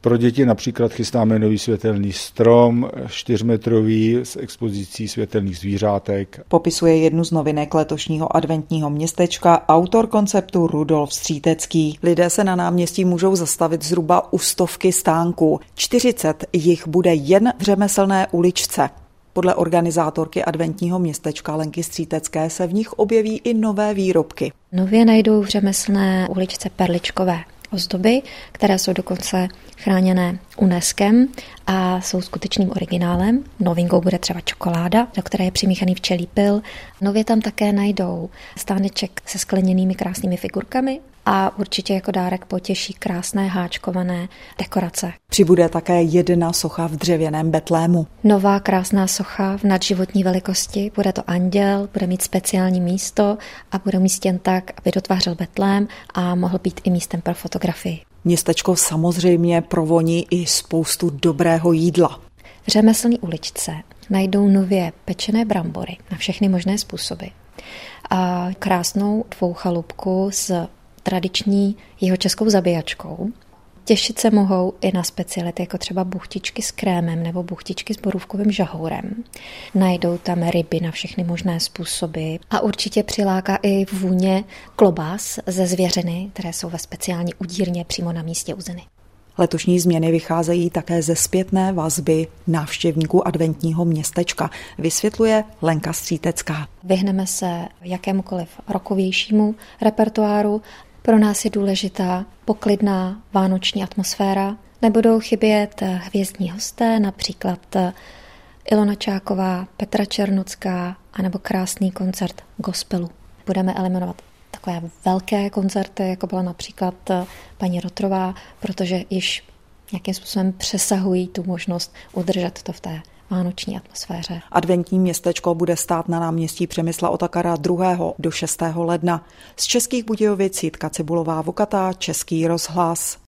Pro děti například chystáme nový světelný strom, 4metrový s expozicí světelných zvířátek. Popisuje jednu z novinek letošního adventního městečka autor konceptu Rudolf Střítecký. Lidé se na náměstí můžou zastavit zhruba u 100 stánků. 40 jich bude jen v řemeslné uličce. Podle organizátorky adventního městečka Lenky Střítecké se v nich objeví i nové výrobky. Nově najdou v řemeslné uličce perličkové ozdoby, které jsou dokonce chráněné UNESCem a jsou skutečným originálem. Novinkou bude třeba čokoláda, do které je přimíchaný včelí pyl. Nově tam také najdou stáneček se skleněnými krásnými figurkami a určitě jako dárek potěší krásné háčkované dekorace. Přibude také jedna socha v dřevěném betlému. Nová krásná socha v nadživotní velikosti, bude to anděl, bude mít speciální místo a bude umístěn tak, aby dotvářel betlém a mohl být i místem pro fotografii. Městečko samozřejmě provoní i spoustu dobrého jídla. V řemeslné uličce najdou nově pečené brambory na všechny možné způsoby a krásnou dvouchalupku s tradiční jihočeskou zabíjačkou. Těšit se mohou i na speciality, jako třeba buchtičky s krémem nebo buchtičky s borůvkovým žahourem. Najdou tam ryby na všechny možné způsoby a určitě přiláká i vůně klobás ze zvěřiny, které jsou ve speciální udírně přímo na místě uzeny. Letošní změny vycházejí také ze zpětné vazby návštěvníků adventního městečka, vysvětluje Lenka Střítecká. Vyhneme se jakémukoliv rokovějšímu repertoáru. Pro nás je důležitá poklidná vánoční atmosféra. Nebudou chybět hvězdní hosté, například Ilona Čáková, Petra Černocká anebo krásný koncert gospelu. Budeme eliminovat takové velké koncerty, jako byla například paní Rotrová, protože již nějakým způsobem přesahují tu možnost udržet to v té vánoční atmosféře. Adventní městečko bude stát na náměstí Přemysla Otakara 2. do 6. ledna. Z Českých Budějovic Jitka Cibulová-Vokatá, Český rozhlas.